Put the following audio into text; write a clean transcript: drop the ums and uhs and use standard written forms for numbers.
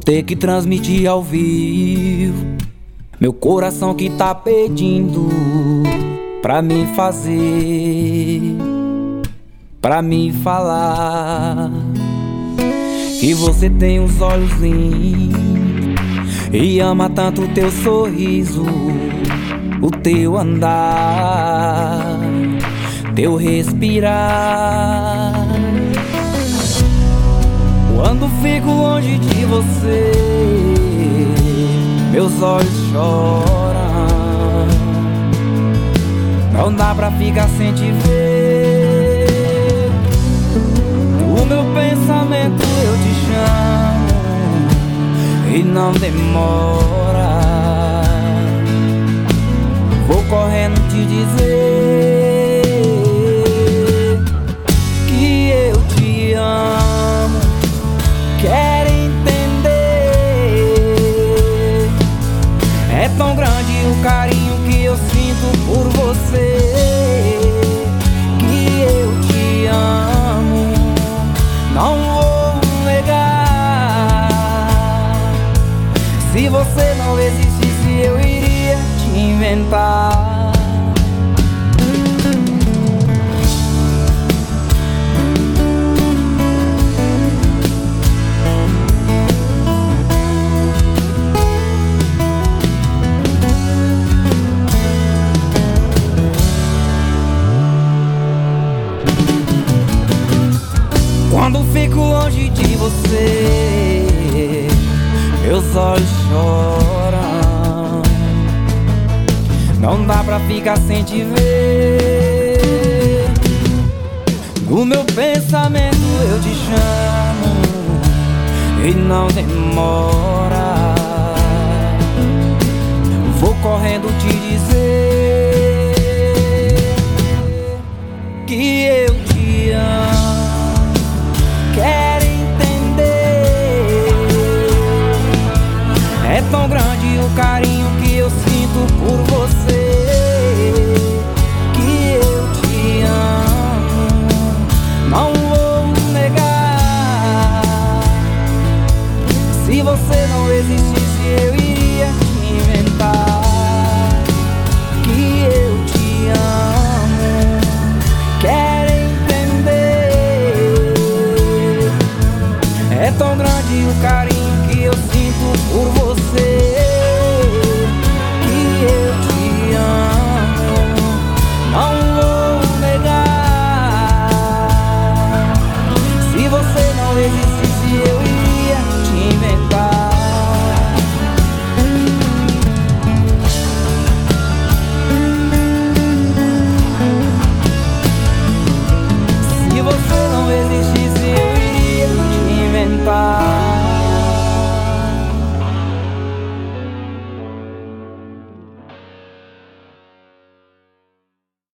ter que transmitir ao vivo meu coração que tá pedindo pra me fazer, pra me falar que você tem os olhos lindos e ama tanto o teu sorriso, o teu andar, teu respirar. Quando fico longe de você, meus olhos choram. Não dá pra ficar sem te ver. No meu pensamento eu te chamo e não demora. Vou correndo te dizer que eu te amo. Quero entender. É tão grande o carinho que eu sinto por você, que eu te amo, não vou negar. Se você não existisse, eu iria te inventar. Quando fico longe de você, meus olhos choram. Não dá pra ficar sem te ver. No meu pensamento eu te chamo e não demora. Vou correndo te dizer que eu te amo. Quero entender. É tão grande o carinho que eu sinto por você, que eu te amo, não vou negar. Se você não existe,